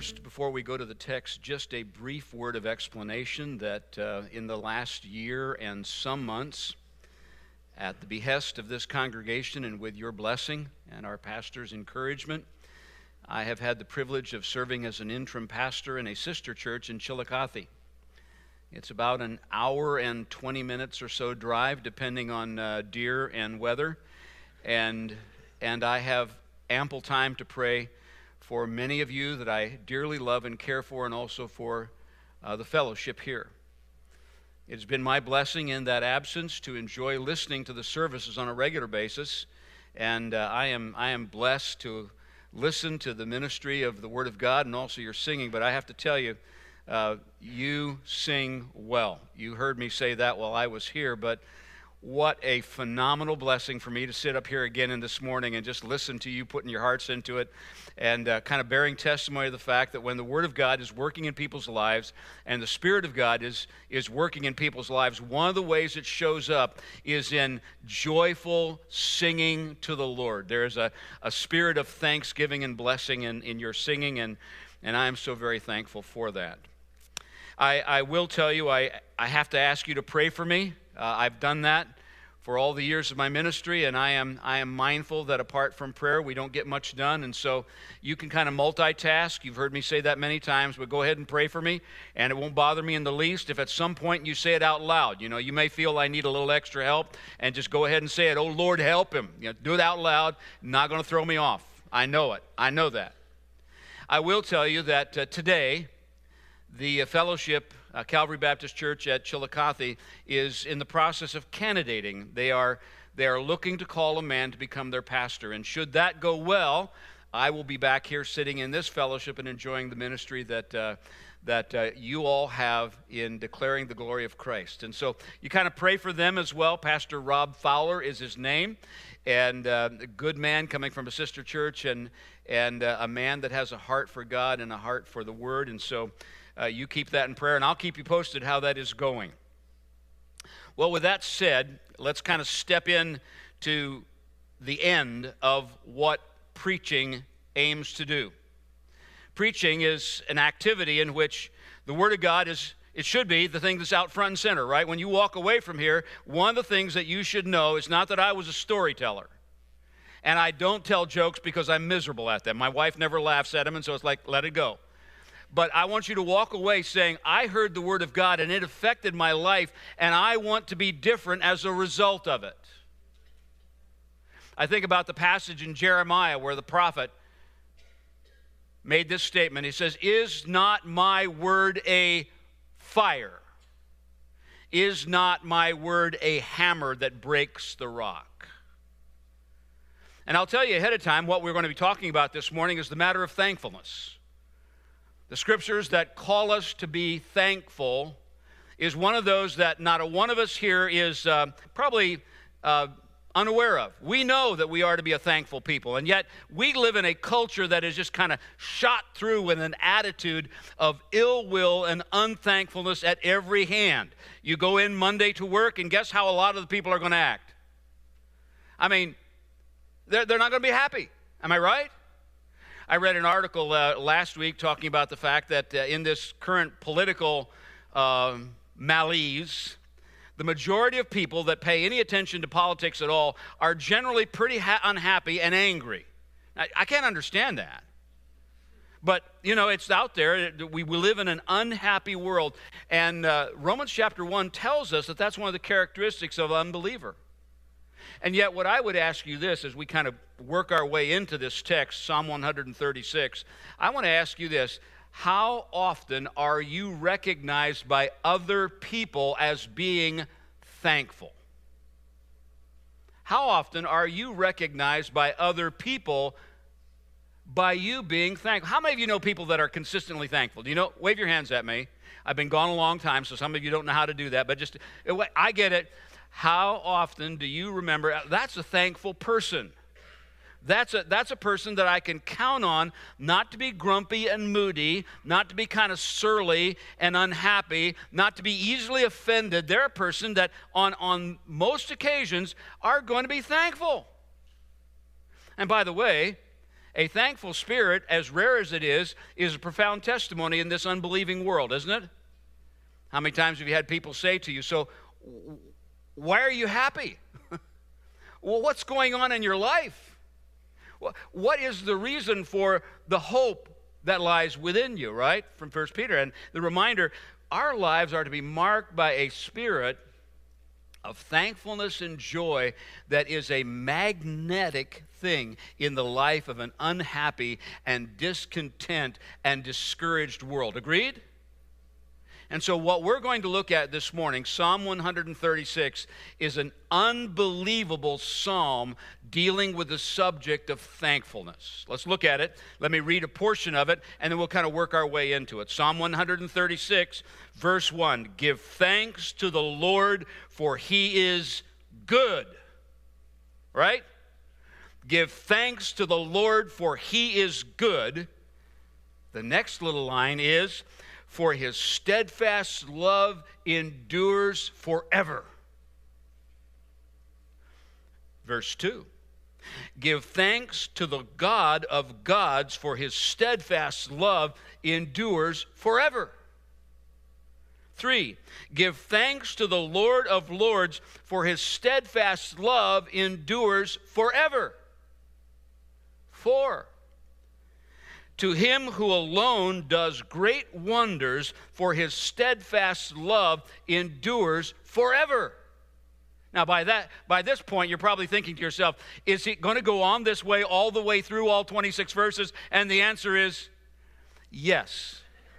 First, before we go to the text, just a brief word of explanation that in the last year and some months, at the behest of this congregation and with your blessing and our pastor's encouragement, I have had the privilege of serving as an interim pastor in a sister church in Chillicothe. It's about an hour and 20 minutes or so drive, depending on deer and weather, and I have ample time to pray for many of you that I dearly love and care for, and also for the fellowship here. It has been my blessing in that absence to enjoy listening to the services on a regular basis, and I am blessed to listen to the ministry of the Word of God and also your singing. But I have to tell you, you sing well. You heard me say that while I was here, but what a phenomenal blessing for me to sit up here again this morning and just listen to you putting your hearts into it and kind of bearing testimony of the fact that when the Word of God is working in people's lives and the Spirit of God is working in people's lives, one of the ways it shows up is in joyful singing to the Lord. There is a spirit of thanksgiving and blessing in your singing, and I am so very thankful for that. I will tell you, I have to ask you to pray for me. I've done that for all the years of my ministry, and I am mindful that apart from prayer, we don't get much done, and so you can kind of multitask. You've heard me say that many times, but go ahead and pray for me, and it won't bother me in the least if at some point you say it out loud. You know, you may feel I need a little extra help, and just go ahead and say it. Oh, Lord, help him. You know, do it out loud. Not going to throw me off. I know it. I know that. I will tell you that today, the fellowship, Calvary Baptist Church at Chillicothe, is in the process of candidating. They are looking to call a man to become their pastor. And should that go well, I will be back here sitting in this fellowship and enjoying the ministry that you all have in declaring the glory of Christ. And so you kind of pray for them as well. Pastor Rob Fowler is his name, and a good man coming from a sister church, and a man that has a heart for God and a heart for the Word. And so you keep that in prayer, and I'll keep you posted how that is going. Well, with that said, let's kind of step in to the end of what preaching aims to do. Preaching is an activity in which the Word of God it should be the thing that's out front and center, right? When you walk away from here, one of the things that you should know is not that I was a storyteller. And I don't tell jokes because I'm miserable at them. My wife never laughs at them, and so it's like, let it go. But I want you to walk away saying, I heard the Word of God and it affected my life, and I want to be different as a result of it. I think about the passage in Jeremiah where the prophet made this statement. He says, is not my word a fire? Is not my word a hammer that breaks the rock? And I'll tell you ahead of time what we're going to be talking about this morning is the matter of thankfulness. The scriptures that call us to be thankful is one of those that not a one of us here is probably unaware of. We know that we are to be a thankful people, and yet we live in a culture that is just kind of shot through with an attitude of ill will and unthankfulness at every hand. You go in Monday to work, and guess how a lot of the people are going to act? I mean, they're not going to be happy. Am I right? I read an article last week talking about the fact that in this current political malaise, the majority of people that pay any attention to politics at all are generally pretty unhappy and angry. I can't understand that. But, you know, it's out there. We live in an unhappy world. And Romans chapter 1 tells us that that's one of the characteristics of an unbeliever. And yet what I would ask you this as we kind of work our way into this text, Psalm 136, I want to ask you this. How often are you recognized by other people as being thankful? How often are you recognized by other people by you being thankful? How many of you know people that are consistently thankful? Do you know? Wave your hands at me. I've been gone a long time, so some of you don't know how to do that, but just, I get it. How often do you remember, that's a thankful person. That's a person that I can count on not to be grumpy and moody, not to be kind of surly and unhappy, not to be easily offended. They're a person that on most occasions are going to be thankful. And by the way, A thankful spirit, as rare as it is a profound testimony in this unbelieving world, isn't it? How many times have you had people say to you, so why are you happy? Well, what's going on in your life? What is the reason for the hope that lies within you, right? From 1 Peter. And the reminder, our lives are to be marked by a spirit of thankfulness and joy that is a magnetic thing in the life of an unhappy and discontent and discouraged world. Agreed? And so what we're going to look at this morning, Psalm 136, is an unbelievable psalm dealing with the subject of thankfulness. Let's look at it. Let me read a portion of it, and then we'll kind of work our way into it. Psalm 136, verse 1, give thanks to the Lord, for he is good. Right? Give thanks to the Lord, for he is good. The next little line is, for his steadfast love endures forever. Verse 2, give thanks to the God of gods, for his steadfast love endures forever. 3, give thanks to the Lord of lords, for his steadfast love endures forever. 4, to him who alone does great wonders, for his steadfast love endures forever. Now, by this point, you're probably thinking to yourself, is it going to go on this way all the way through all 26 verses? And the answer is yes.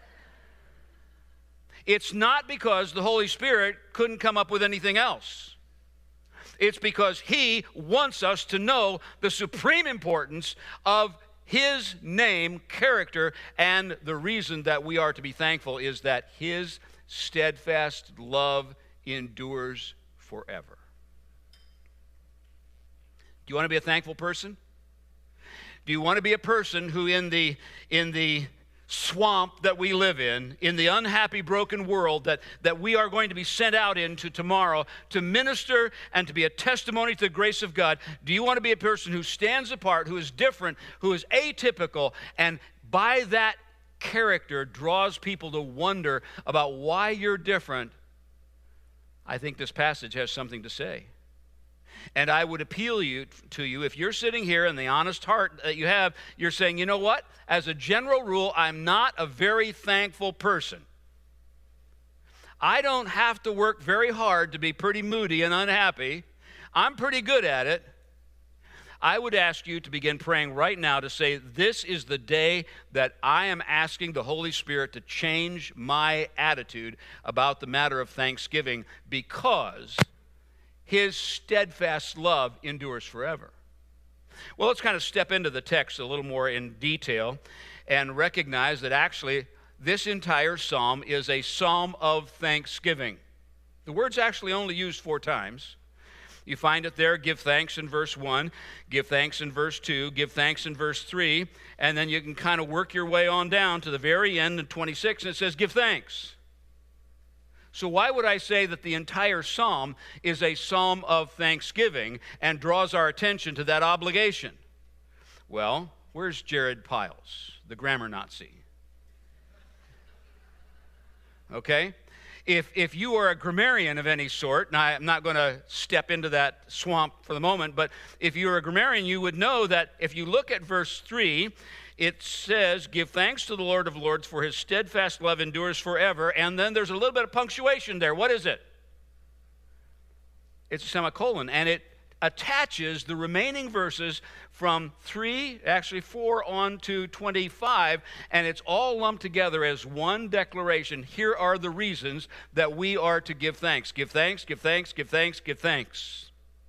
It's not because the Holy Spirit couldn't come up with anything else. It's because he wants us to know the supreme importance of his name, character, and the reason that we are to be thankful is that his steadfast love endures forever. Do you want to be a thankful person? Do you want to be a person who in the swamp that we live in the unhappy, broken world that we are going to be sent out into tomorrow to minister and to be a testimony to the grace of God, do you want to be a person who stands apart, who is different, who is atypical, and by that character draws people to wonder about why you're different? I think this passage has something to say. And I would appeal to you, if you're sitting here in the honest heart that you have, you're saying, you know what? As a general rule, I'm not a very thankful person. I don't have to work very hard to be pretty moody and unhappy. I'm pretty good at it. I would ask you to begin praying right now to say, this is the day that I am asking the Holy Spirit to change my attitude about the matter of thanksgiving, because his steadfast love endures forever. Well, let's kind of step into the text a little more in detail and recognize that actually this entire psalm is a psalm of thanksgiving. The word's actually only used 4 times. You find it there, give thanks in verse 1, give thanks in verse 2, give thanks in verse 3, and then you can kind of work your way on down to the very end in 26, and it says, give thanks. So why would I say that the entire psalm is a psalm of thanksgiving and draws our attention to that obligation? Well, where's Jared Piles, the grammar Nazi? Okay? If you are a grammarian of any sort, and I'm not going to step into that swamp for the moment, but if you're a grammarian, you would know that if you look at verse 3, it says, give thanks to the Lord of lords, for his steadfast love endures forever. And then there's a little bit of punctuation there. What is it? It's a semicolon. And it attaches the remaining verses from 4 on to 25. And it's all lumped together as one declaration. Here are the reasons that we are to give thanks. Give thanks, give thanks, give thanks, give thanks.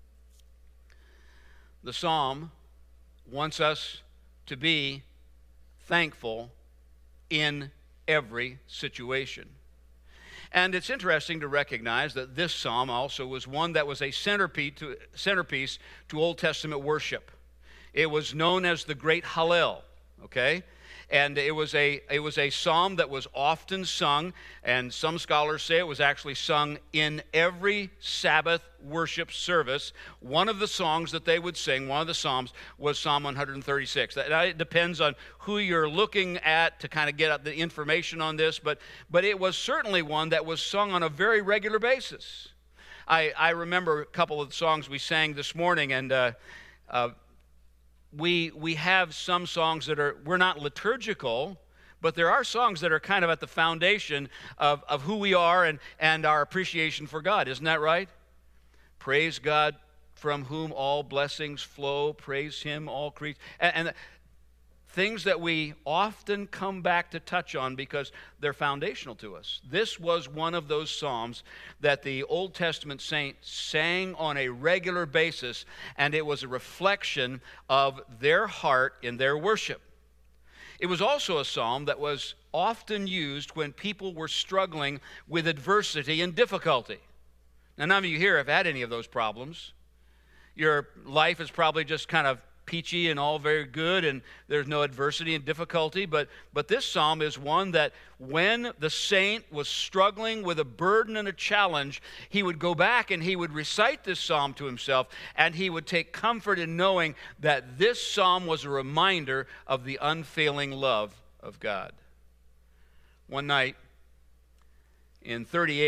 The psalm wants us to be thankful in every situation. And it's interesting to recognize that this psalm also was one that was a centerpiece to Old Testament worship. It was known as the Great Hallel, okay? And it was a psalm that was often sung, and some scholars say it was actually sung in every Sabbath worship service. One of the songs that they would sing, one of the psalms, was Psalm 136. It depends on who you're looking at to kind of get the information on this, but it was certainly one that was sung on a very regular basis. I remember a couple of the songs we sang this morning, and we have some songs that we're not liturgical, but there are songs that are kind of at the foundation of who we are and our appreciation for God. Isn't that right? Praise God from whom all blessings flow. Praise Him, all creatures. And things that we often come back to touch on because they're foundational to us. This was one of those psalms that the Old Testament saints sang on a regular basis, and it was a reflection of their heart in their worship. It was also a psalm that was often used when people were struggling with adversity and difficulty. Now, none of you here have had any of those problems. Your life is probably just kind of peachy and all very good, and there's no adversity and difficulty, but this psalm is one that when the saint was struggling with a burden and a challenge, he would go back and he would recite this psalm to himself, and he would take comfort in knowing that this psalm was a reminder of the unfailing love of God. One night in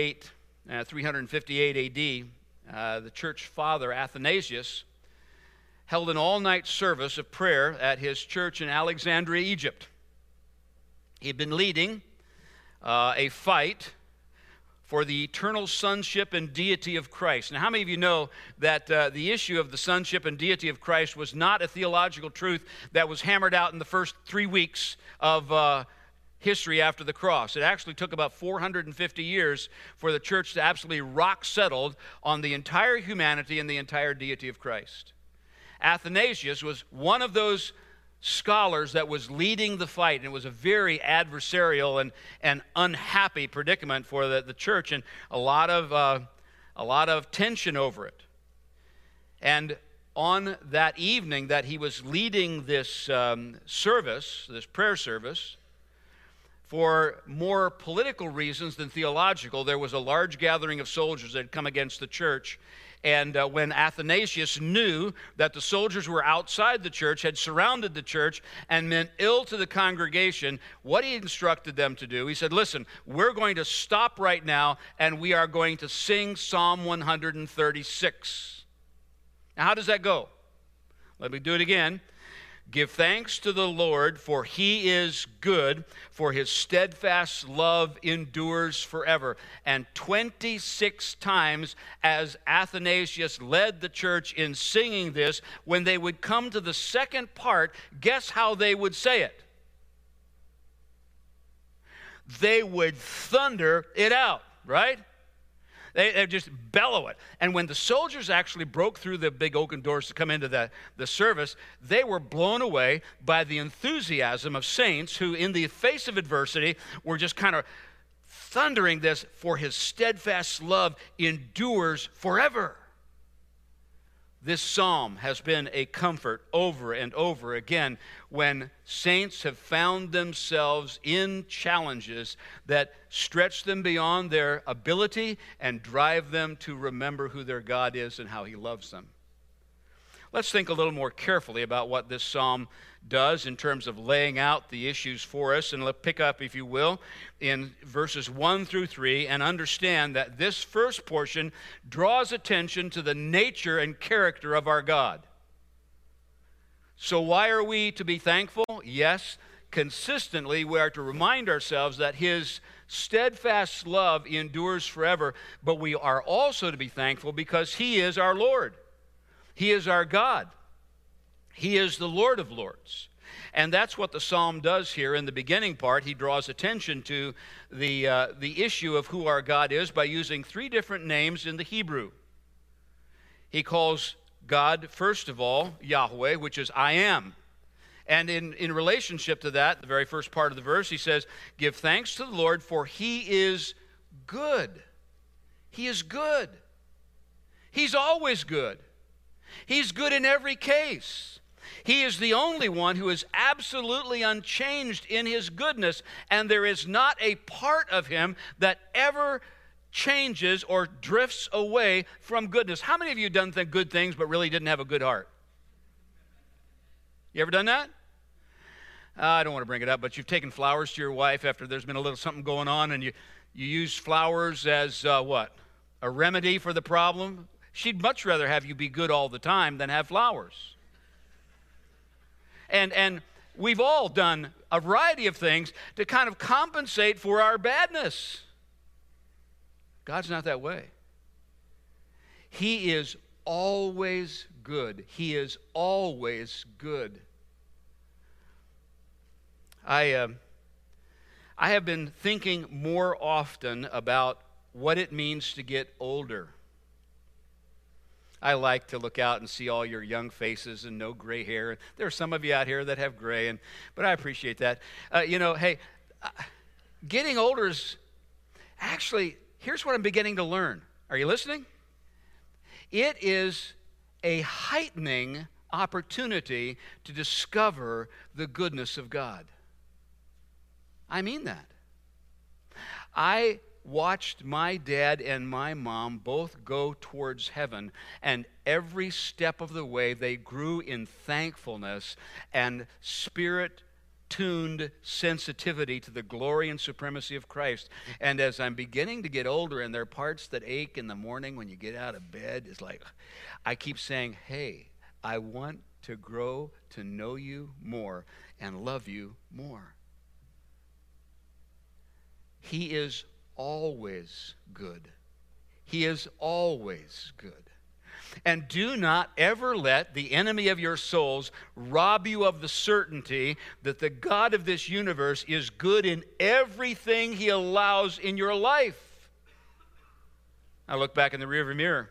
358 AD, the church father Athanasius held an all-night service of prayer at his church in Alexandria, Egypt. He had been leading a fight for the eternal sonship and deity of Christ. Now, how many of you know that the issue of the sonship and deity of Christ was not a theological truth that was hammered out in the first 3 weeks of history after the cross? It actually took about 450 years for the church to absolutely rock settled on the entire humanity and the entire deity of Christ. Athanasius was one of those scholars that was leading the fight, and it was a very adversarial and unhappy predicament for the church, and a lot of tension over it. And on that evening that he was leading this service, this prayer service, for more political reasons than theological, there was a large gathering of soldiers that had come against the church. And when Athanasius knew that the soldiers were outside the church, had surrounded the church, and meant ill to the congregation, what he instructed them to do, he said, listen, we're going to stop right now, and we are going to sing Psalm 136. Now, how does that go? Let me do it again. Give thanks to the Lord, for He is good, for His steadfast love endures forever. And 26 times as Athanasius led the church in singing this, when they would come to the second part, guess how they would say it? They would thunder it out, right? They just bellow it. And when the soldiers actually broke through the big oaken doors to come into the service, they were blown away by the enthusiasm of saints who, in the face of adversity, were just kind of thundering this, for His steadfast love endures forever. This psalm has been a comfort over and over again when saints have found themselves in challenges that stretch them beyond their ability and drive them to remember who their God is and how He loves them. Let's think a little more carefully about what this psalm does in terms of laying out the issues for us. And let's pick up, if you will, in verses 1 through 3 and understand that this first portion draws attention to the nature and character of our God. So why are we to be thankful? Yes, consistently we are to remind ourselves that His steadfast love endures forever, but we are also to be thankful because He is our Lord. He is our God. He is the Lord of Lords. And that's what the psalm does here in the beginning part. He draws attention to the issue of who our God is by using 3 different names in the Hebrew. He calls God, first of all, Yahweh, which is I am. And in relationship to that, the very first part of the verse, he says, give thanks to the Lord, for He is good. He is good. He's always good. He's good in every case. He is the only one who is absolutely unchanged in his goodness, and there is not a part of him that ever changes or drifts away from goodness. How many of you done good things but really didn't have a good heart? You ever done that? I don't want to bring it up, but you've taken flowers to your wife after there's been a little something going on, and you use flowers as what? A remedy for the problem? She'd much rather have you be good all the time than have flowers. And we've all done a variety of things to kind of compensate for our badness. God's not that way. He is always good. He is always good. I have been thinking more often about what it means to get older. I like to look out and see all your young faces and no gray hair. There are some of you out here that have gray, but I appreciate that. Getting older is actually, here's what I'm beginning to learn. Are you listening? It is a heightening opportunity to discover the goodness of God. I mean that. I watched my dad and my mom both go towards heaven, and every step of the way they grew in thankfulness and spirit-tuned sensitivity to the glory and supremacy of Christ. And as I'm beginning to get older, and there are parts that ache in the morning when you get out of bed, it's like I keep saying, hey, I want to grow to know you more and love you more. He is always good. He is always good. And do not ever let the enemy of your souls rob you of the certainty that the God of this universe is good in everything he allows in your life. I look back in the rearview mirror,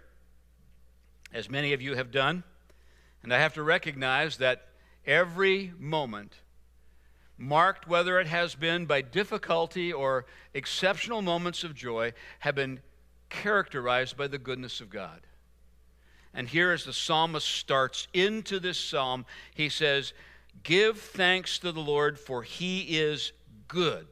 as many of you have done, and I have to recognize that every moment, marked whether it has been by difficulty or exceptional moments of joy, have been characterized by the goodness of God. And here as the psalmist starts into this psalm, he says, give thanks to the Lord, for he is good.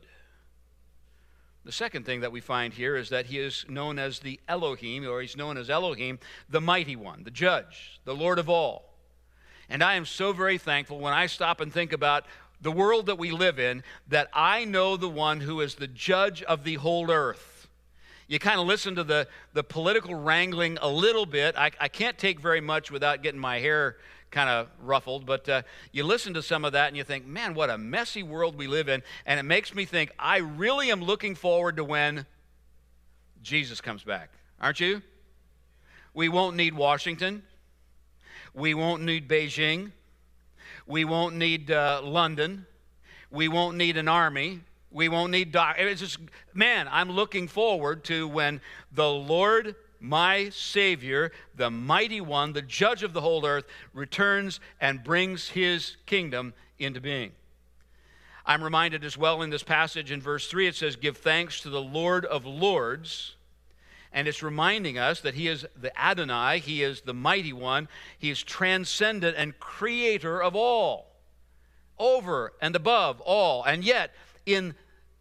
The second thing that we find here is that he is known as the Elohim, or he's known as Elohim, the mighty one, the judge, the Lord of all. And I am so very thankful when I stop and think about the world that we live in, that I know the one who is the judge of the whole earth. You kind of listen to the political wrangling a little bit. I can't take very much without getting my hair kind of ruffled, but you listen to some of that and you think, man, what a messy world we live in. And it makes me think, I really am looking forward to when Jesus comes back. Aren't you? We won't need Washington. We won't need Beijing. We won't need London. We won't need an army. We won't need it's just, man, I'm looking forward to when the Lord, my Savior, the mighty one, the judge of the whole earth, returns and brings his kingdom into being. I'm reminded as well in this passage in verse 3, it says, give thanks to the Lord of lords. And it's reminding us that he is the Adonai, he is the mighty one, he is transcendent and creator of all, over and above all. And yet, in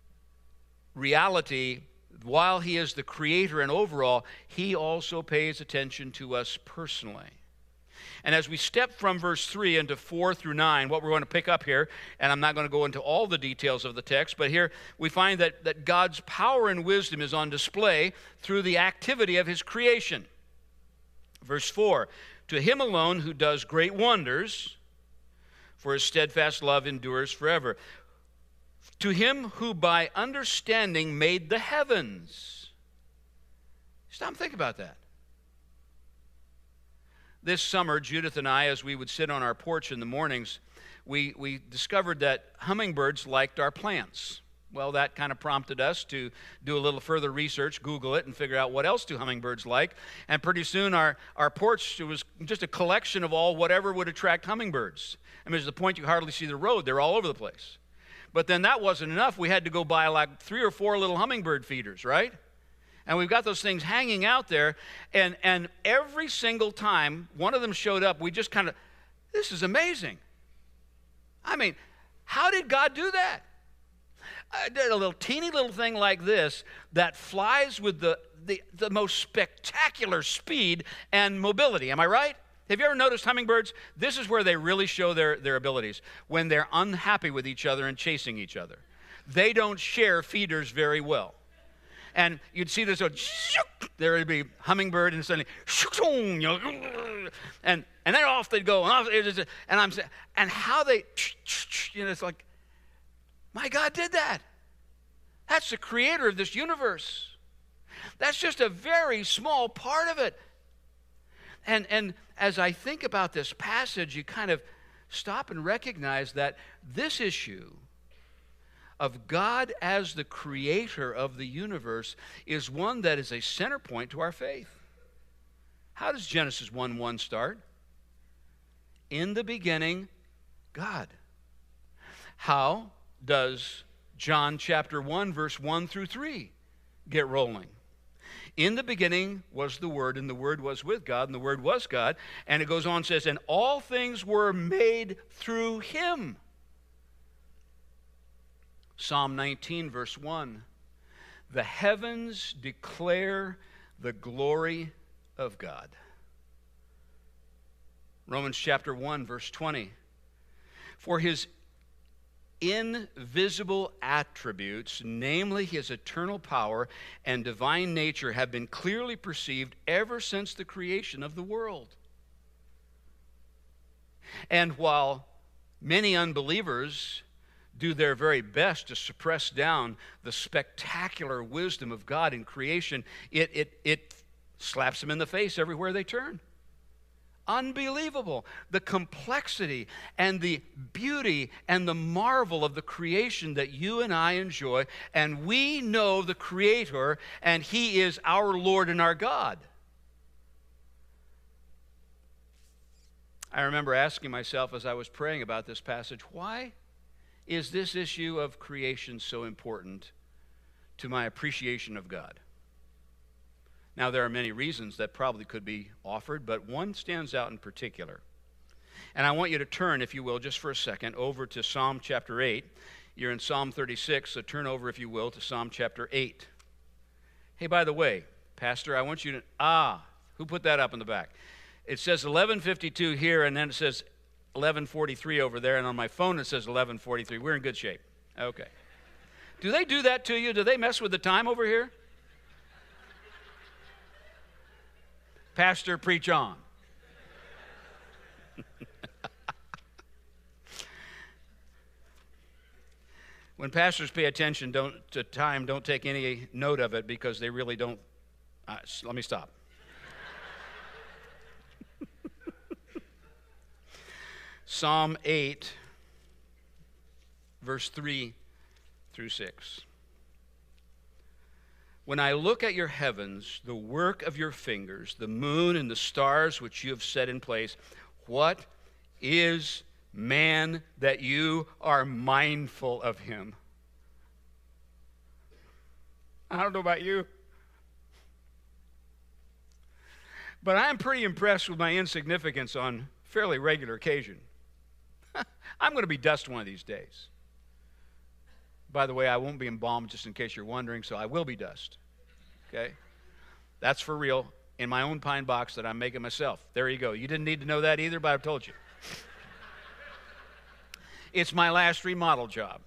reality, while he is the creator and overall, he also pays attention to us personally. And as we step from verse 3 into 4 through 9, what we're going to pick up here, and I'm not going to go into all the details of the text, but here we find that God's power and wisdom is on display through the activity of his creation. Verse 4, to him alone who does great wonders, for his steadfast love endures forever. To him who by understanding made the heavens. Stop and think about that. This summer, Judith and I, as we would sit on our porch in the mornings, we discovered that hummingbirds liked our plants. Well, that kind of prompted us to do a little further research, Google it, and figure out what else do hummingbirds like. And pretty soon our porch was just a collection of whatever would attract hummingbirds. I mean, there's the point you hardly see the road. They're all over the place. But then that wasn't enough. We had to go buy like 3 or 4 little hummingbird feeders, right? And we've got those things hanging out there, and every single time one of them showed up, we just kind of, This is amazing. I mean, how did God do that? A little teeny little thing like this that flies with the most spectacular speed and mobility. Am I right? Have you ever noticed hummingbirds? This is where they really show their abilities, when they're unhappy with each other and chasing each other. They don't share feeders very well. And you'd see this, there would be hummingbird, and suddenly, and then off they'd go, and how they, it's like, my God did that. That's the creator of this universe. That's just a very small part of it. And as I think about this passage, you kind of stop and recognize that this issue of God as the creator of the universe is one that is a center point to our faith. How does Genesis 1:1 start? In the beginning, God. How does John chapter 1, verse 1 through 3 get rolling? In the beginning was the Word, and the Word was with God, and the Word was God. And it goes on and says, and all things were made through Him. Psalm 19, verse 1. The heavens declare the glory of God. Romans chapter 1, verse 20. For His invisible attributes, namely His eternal power and divine nature, have been clearly perceived ever since the creation of the world. And while many unbelievers do their very best to suppress down the spectacular wisdom of God in creation, it slaps them in the face everywhere they turn. Unbelievable. The complexity and the beauty and the marvel of the creation that you and I enjoy, and we know the Creator, and He is our Lord and our God. I remember asking myself as I was praying about this passage, why is this issue of creation so important to my appreciation of God? Now, there are many reasons that probably could be offered, but one stands out in particular. And I want you to turn, if you will, just for a second, over to Psalm chapter 8. You're in Psalm 36, so turn over, if you will, to Psalm chapter 8. Hey, by the way, Pastor, I want you to, who put that up in the back? It says 11:52 here, and then it says 11:43 over there, and on my phone it says 11:43. We're in good shape. Okay. Do they do that to you? Do they mess with the time over here? Pastor, preach on. When pastors pay attention to time, don't take any note of it, because they really don't. Let me stop. Psalm 8, verse 3 through 6. When I look at your heavens, the work of your fingers, the moon and the stars which you have set in place, what is man that you are mindful of him? I don't know about you, but I'm pretty impressed with my insignificance on fairly regular occasion. I'm going to be dust one of these days. By the way, I won't be embalmed, just in case you're wondering, so I will be dust. Okay? That's for real, in my own pine box that I'm making myself. There you go. You didn't need to know that either, but I've told you. It's my last remodel job.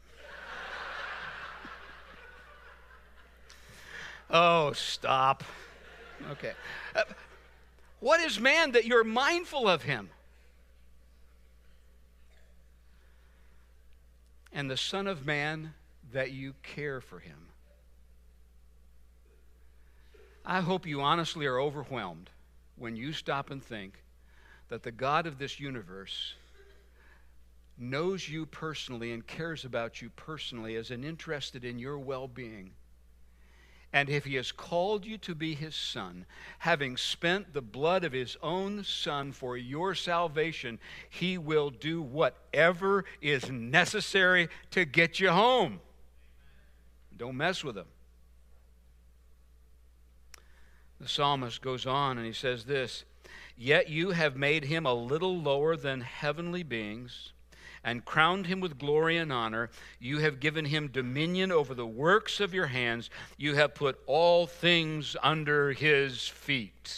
Oh, stop. Okay. What is man that you're mindful of him? And the Son of Man that you care for him. I hope you honestly are overwhelmed when you stop and think that the God of this universe knows you personally and cares about you personally, is interested in your well-being. And if he has called you to be his son, having spent the blood of his own son for your salvation, he will do whatever is necessary to get you home. Don't mess with him. The psalmist goes on and he says this, Yet you have made him a little lower than heavenly beings and crowned him with glory and honor. You have given him dominion over the works of your hands. You have put all things under his feet.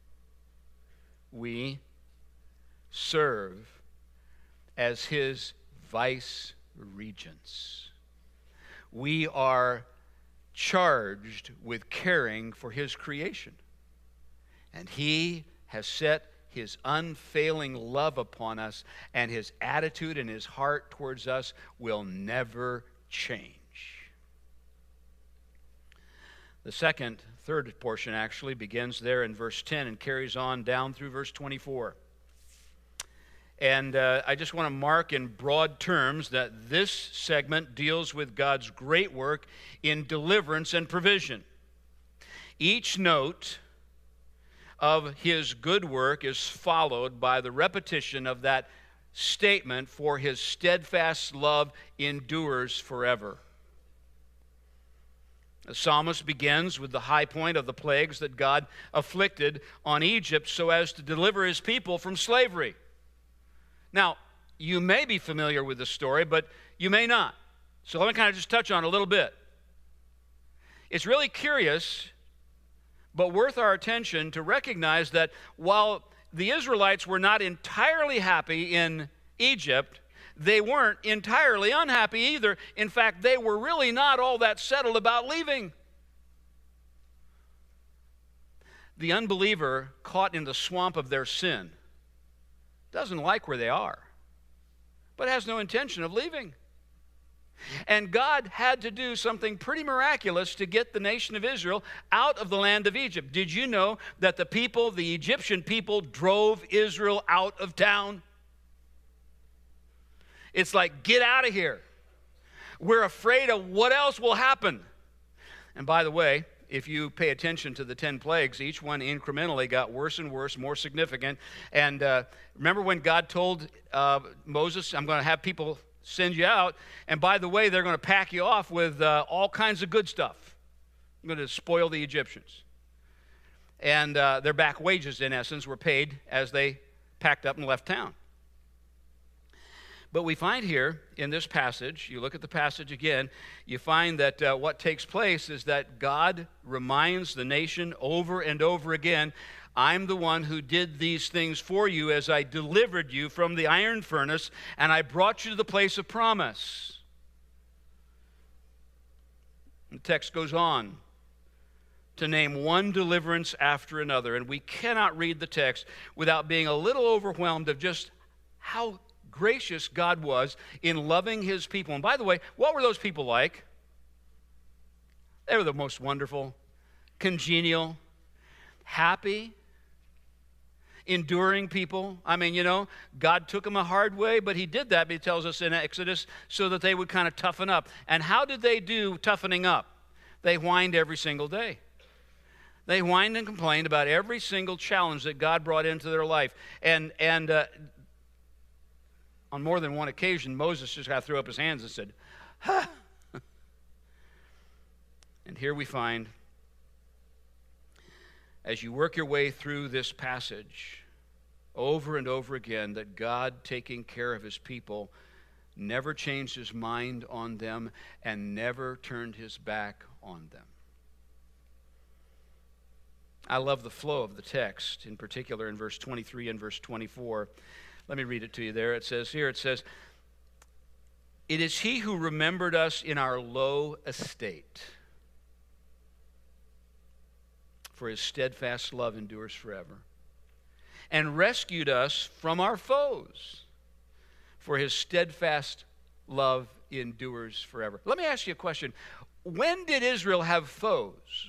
We serve as his vice regents. We are charged with caring for his creation. And he has set his unfailing love upon us, and his attitude and his heart towards us will never change. The third portion actually begins there in verse 10 and carries on down through verse 24. And I just want to mark in broad terms that this segment deals with God's great work in deliverance and provision. Each note of his good work is followed by the repetition of that statement, for his steadfast love endures forever. The psalmist begins with the high point of the plagues that God afflicted on Egypt so as to deliver his people from slavery. Now, you may be familiar with the story, but you may not. So let me kind of just touch on it a little bit. It's really curious, but worth our attention to recognize that while the Israelites were not entirely happy in Egypt, they weren't entirely unhappy either. In fact, they were really not all that settled about leaving. The unbeliever caught in the swamp of their sin doesn't like where they are, but has no intention of leaving. And God had to do something pretty miraculous to get the nation of Israel out of the land of Egypt. Did you know that the Egyptian people, drove Israel out of town? It's like, get out of here. We're afraid of what else will happen. And by the way, if you pay attention to the 10 plagues, each one incrementally got worse and worse, more significant. And remember when God told Moses, I'm going to have people send you out, and by the way, they're going to pack you off with all kinds of good stuff. I'm going to spoil the Egyptians. And their back wages, in essence, were paid as they packed up and left town. But we find here in this passage, you look at the passage again, you find that what takes place is that God reminds the nation over and over again, I'm the one who did these things for you as I delivered you from the iron furnace, and I brought you to the place of promise. The text goes on to name one deliverance after another, and we cannot read the text without being a little overwhelmed of just how gracious God was in loving his people. And by the way, what were those people like? They were the most wonderful, congenial, happy, enduring people. I mean, God took them a hard way, but he did that, he tells us in Exodus, so that they would kind of toughen up. And how did they do toughening up? They whined every single day. They whined and complained about every single challenge that God brought into their life. And on more than one occasion, Moses just kind of threw up his hands and said, ha! And here we find, as you work your way through this passage, over and over again, that God, taking care of his people, never changed his mind on them and never turned his back on them. I love the flow of the text, in particular in verse 23 and verse 24. Let me read it to you there. It says, it is he who remembered us in our low estate, for his steadfast love endures forever, and rescued us from our foes, for his steadfast love endures forever. Let me ask you a question. When did Israel have foes?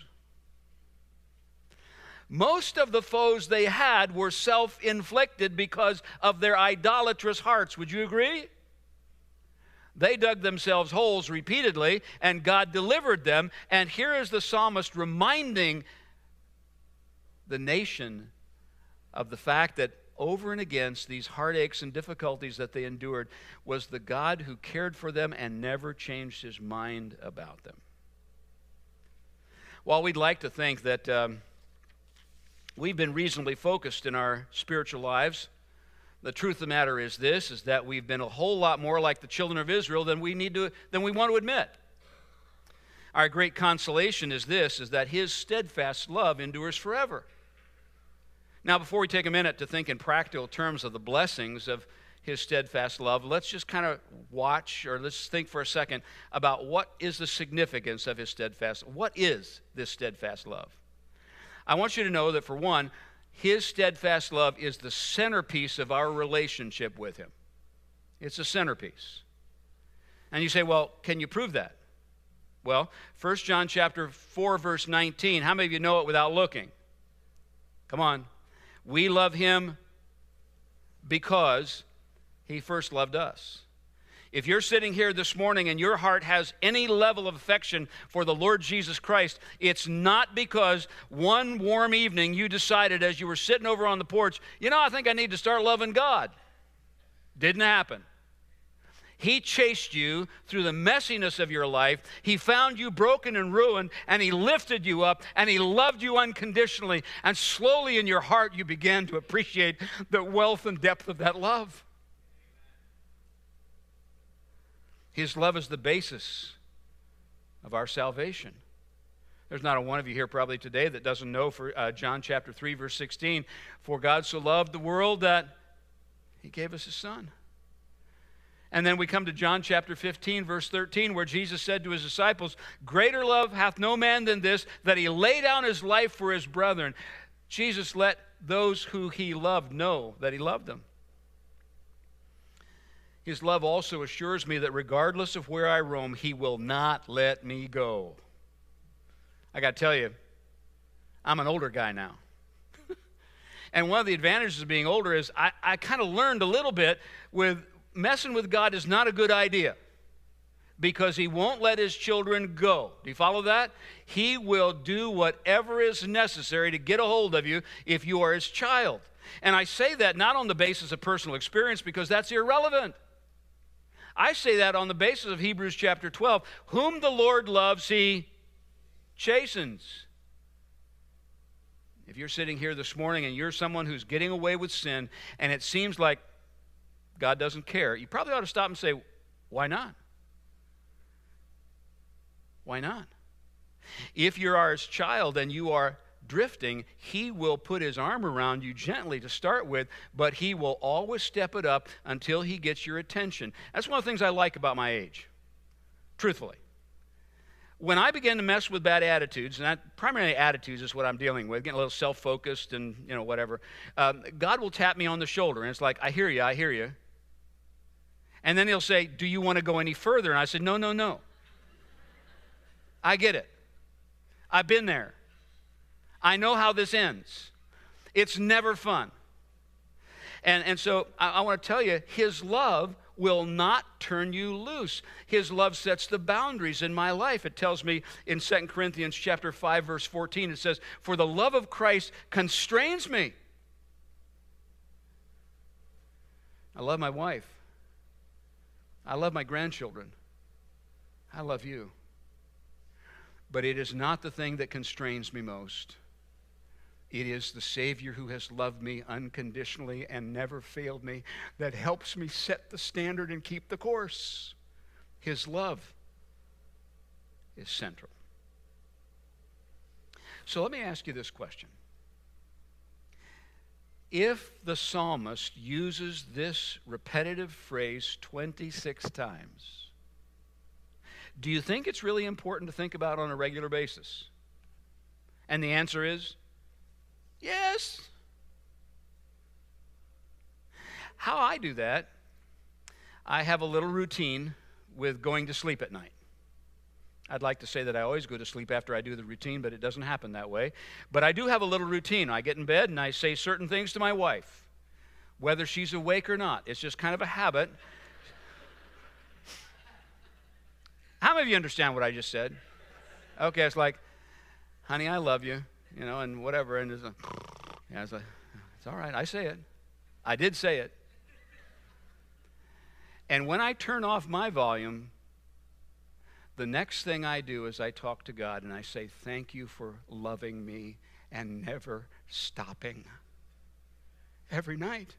Most of the foes they had were self-inflicted because of their idolatrous hearts. Would you agree? They dug themselves holes repeatedly, and God delivered them. And here is the psalmist reminding the nation of the fact that over and against these heartaches and difficulties that they endured was the God who cared for them and never changed his mind about them. While we'd like to think that we've been reasonably focused in our spiritual lives. The truth of the matter is this, is that we've been a whole lot more like the children of Israel than we want to admit. Our great consolation is this, is that his steadfast love endures forever. Now, before we take a minute to think in practical terms of the blessings of his steadfast love, let's just kind of watch, or let's think for a second about what is the significance of his steadfast. What is this steadfast love? I want you to know that, for one, his steadfast love is the centerpiece of our relationship with him. It's a centerpiece. And you say, well, can you prove that? Well, 1 John chapter 4, verse 19. How many of you know it without looking? Come on. We love him because he first loved us. If you're sitting here this morning and your heart has any level of affection for the Lord Jesus Christ, it's not because one warm evening you decided as you were sitting over on the porch, I think I need to start loving God. Didn't happen. He chased you through the messiness of your life. He found you broken and ruined, and he lifted you up, and he loved you unconditionally. And slowly in your heart, you began to appreciate the wealth and depth of that love. His love is the basis of our salvation. There's not a one of you here probably today that doesn't know for John chapter 3, verse 16, for God so loved the world that he gave us his son. And then we come to John chapter 15, verse 13, where Jesus said to his disciples, greater love hath no man than this, that he lay down his life for his brethren. Jesus let those who he loved know that he loved them. His love also assures me that regardless of where I roam, he will not let me go. I got to tell you, I'm an older guy now. And one of the advantages of being older is I kind of learned a little bit with messing with God is not a good idea because he won't let his children go. Do you follow that? He will do whatever is necessary to get a hold of you if you are his child. And I say that not on the basis of personal experience because that's irrelevant. I say that on the basis of Hebrews chapter 12. Whom the Lord loves, he chastens. If you're sitting here this morning and you're someone who's getting away with sin and it seems like God doesn't care, you probably ought to stop and say, why not? Why not? If you're his child and you are drifting, he will put his arm around you gently to start with, but he will always step it up until he gets your attention. That's one of the things I like about my age, truthfully. When I begin to mess with bad attitudes, and primarily attitudes is what I'm dealing with, getting a little self-focused and whatever, God will tap me on the shoulder, and it's like, I hear you. And then he'll say, do you want to go any further? And I said, no. I get it. I've been there. I know how this ends. It's never fun. And so I want to tell you, his love will not turn you loose. His love sets the boundaries in my life. It tells me in 2 Corinthians chapter 5, verse 14, it says, for the love of Christ constrains me. I love my wife. I love my grandchildren. I love you. But it is not the thing that constrains me most. It is the Savior who has loved me unconditionally and never failed me that helps me set the standard and keep the course. His love is central. So let me ask you this question. If the psalmist uses this repetitive phrase 26 times, do you think it's really important to think about on a regular basis? And the answer is yes. How I do that, I have a little routine with going to sleep at night. I'd like to say that I always go to sleep after I do the routine, but it doesn't happen that way. But I do have a little routine. I get in bed and I say certain things to my wife, whether she's awake or not. It's just kind of a habit. How many of you understand what I just said? Okay, it's like, honey, I love you, and whatever. And it's like, it's all right, I say it. I did say it. And when I turn off my volume, the next thing I do is I talk to God and I say, thank you for loving me and never stopping. Every night.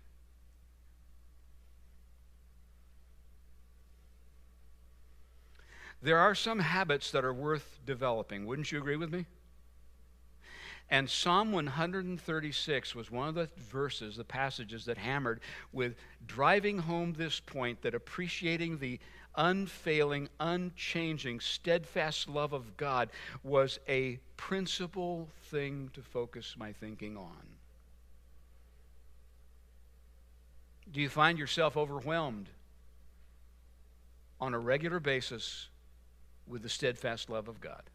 There are some habits that are worth developing. Wouldn't you agree with me? And Psalm 136 was one of the verses, the passages that hammered with driving home this point that appreciating the unfailing, unchanging, steadfast love of God was a principal thing to focus my thinking on. Do you find yourself overwhelmed on a regular basis with the steadfast love of God?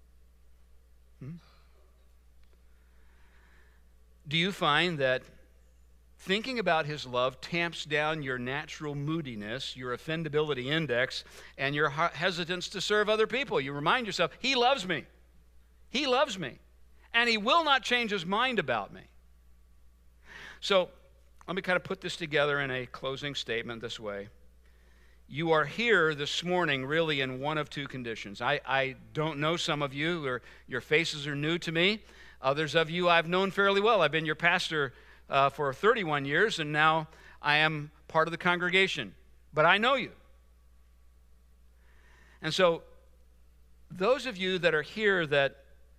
Do you find that thinking about His love tamps down your natural moodiness, your offendability index, and your hesitance to serve other people? You remind yourself, He loves me. He loves me. And He will not change His mind about me. So, let me kind of put this together in a closing statement this way. You are here this morning really in one of two conditions. I don't know some of you, or your faces are new to me. Others of you I've known fairly well. I've been your pastor for 31 years, and now I am part of the congregation. But I know you. And so, those of you that are here that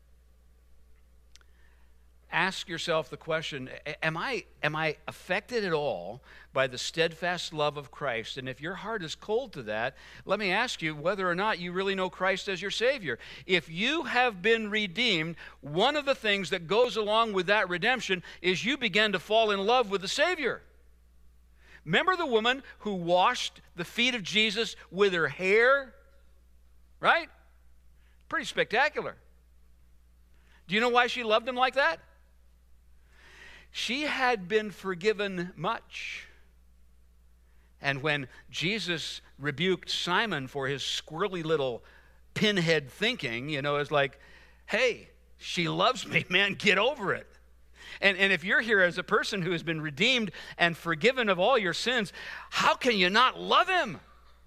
ask yourself the question, am I affected at all by the steadfast love of Christ? And if your heart is cold to that, let me ask you whether or not you really know Christ as your Savior. If you have been redeemed, one of the things that goes along with that redemption is you begin to fall in love with the Savior. Remember the woman who washed the feet of Jesus with her hair? Right? Pretty spectacular. Do you know why she loved Him like that? She had been forgiven much. And when Jesus rebuked Simon for his squirrely little pinhead thinking, it's like, hey, she loves me, man, get over it. And if you're here as a person who has been redeemed and forgiven of all your sins, how can you not love Him?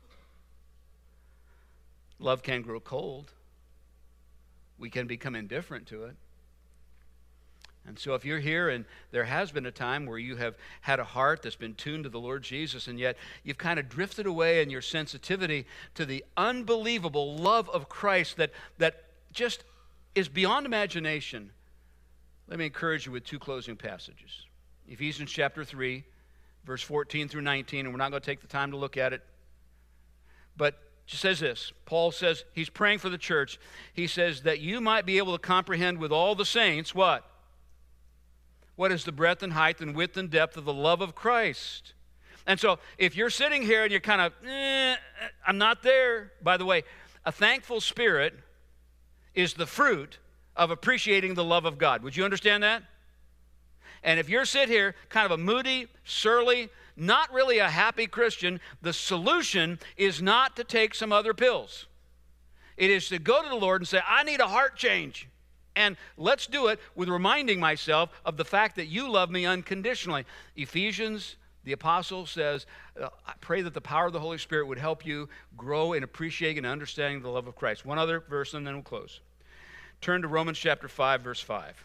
Love can grow cold. We can become indifferent to it. And so if you're here and there has been a time where you have had a heart that's been tuned to the Lord Jesus, and yet you've kind of drifted away in your sensitivity to the unbelievable love of Christ that just is beyond imagination, let me encourage you with two closing passages. Ephesians chapter 3, verse 14 through 19, and we're not going to take the time to look at it. But it says this. Paul says, he's praying for the church. He says that you might be able to comprehend with all the saints what? What is the breadth and height and width and depth of the love of Christ? And so if you're sitting here and you're kind of, I'm not there. By the way, a thankful spirit is the fruit of appreciating the love of God. Would you understand that? And if you're sitting here kind of a moody, surly, not really a happy Christian, the solution is not to take some other pills. It is to go to the Lord and say, I need a heart change. And let's do it with reminding myself of the fact that you love me unconditionally. Ephesians, the apostle says, I pray that the power of the Holy Spirit would help you grow in appreciating and understanding the love of Christ. One other verse and then we'll close. Turn to Romans chapter 5, verse 5.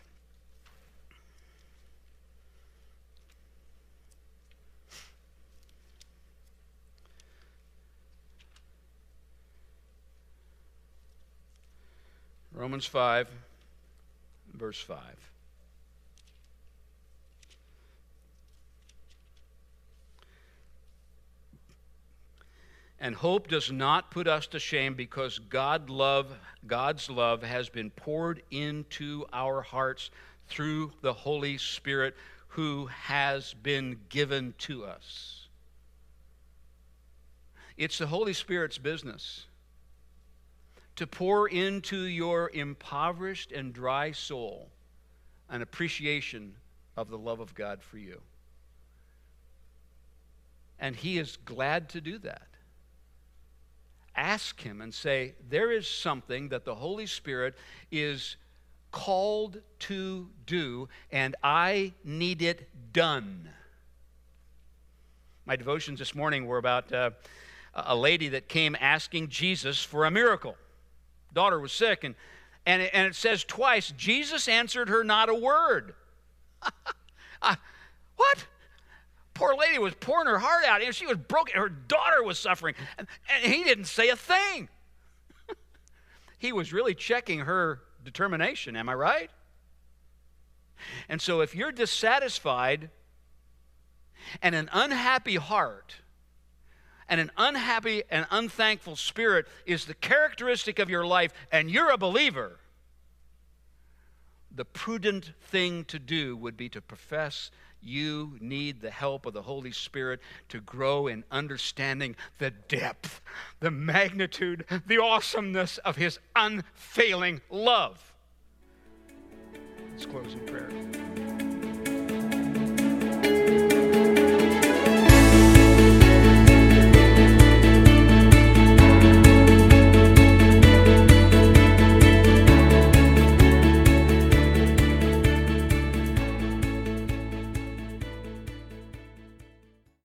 Romans 5, verse 5. And hope does not put us to shame, because God's love has been poured into our hearts through the Holy Spirit who has been given to us. It's the Holy Spirit's business to pour into your impoverished and dry soul an appreciation of the love of God for you. And He is glad to do that. Ask Him and say, there is something that the Holy Spirit is called to do, and I need it done. My devotions this morning were about a lady that came asking Jesus for a miracle. Daughter was sick, And it says twice, Jesus answered her not a word. What? Poor lady was pouring her heart out. She was broken. Her daughter was suffering. And he didn't say a thing. He was really checking her determination. Am I right? And so if you're dissatisfied and an unhappy heart and an unhappy and unthankful spirit is the characteristic of your life, and you're a believer, the prudent thing to do would be to profess you need the help of the Holy Spirit to grow in understanding the depth, the magnitude, the awesomeness of His unfailing love. Let's close in prayer.